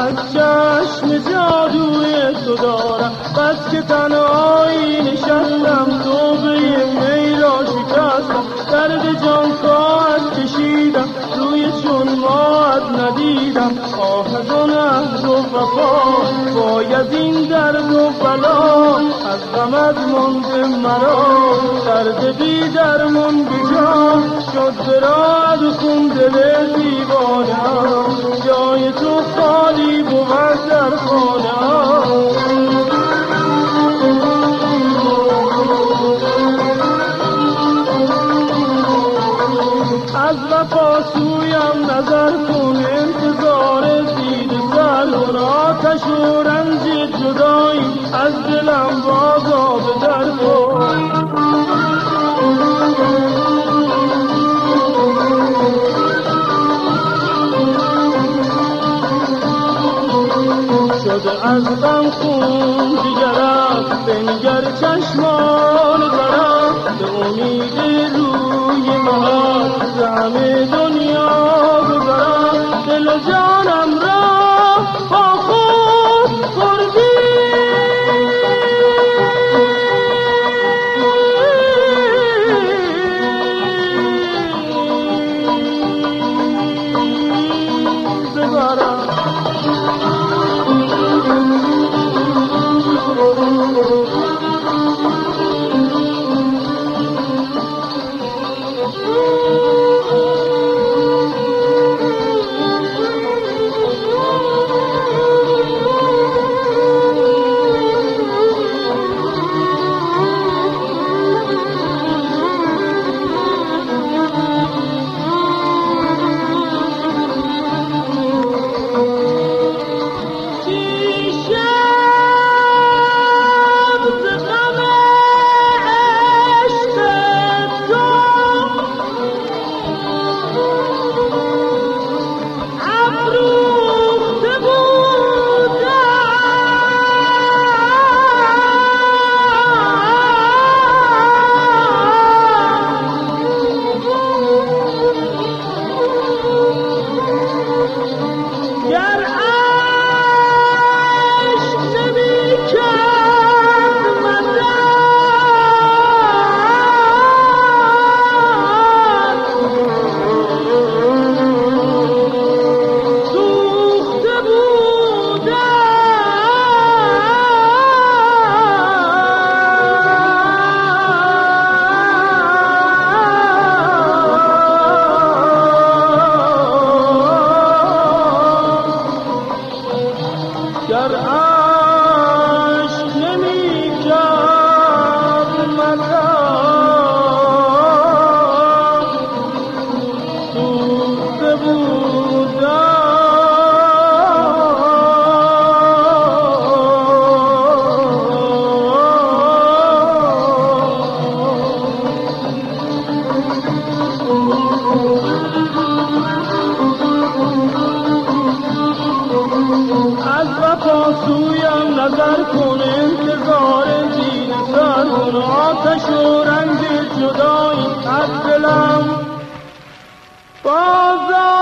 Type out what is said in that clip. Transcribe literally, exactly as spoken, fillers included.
از چشم جادوی تو دارم، بس که تنهایی نشستم توبه می را شکستم، درد جان خواهد کشیدم روی چون ماهت ندیدم، آه از عهد و وفا باید این درد و بلا، از غمت مانده مرا درد بی درمون بجا شد براد و خون دل دیوانم، جای تو خالی بود در خانم. از وفا سویم نظر کن انتظار دید سرون، آتش و رنج جدایی از دلم بازا به در کن. شده از غم خون جگرم بنگر چشمان برم، به امید روی بهار همه دنیا ببرم، دل و جانم را با خود بردی. ببرم گر عشق نمی کرد مدام سوخته بودم. از وفا سویم نظر کن انتظار دین سرون، آتش و رنج جدایی از دلم بازا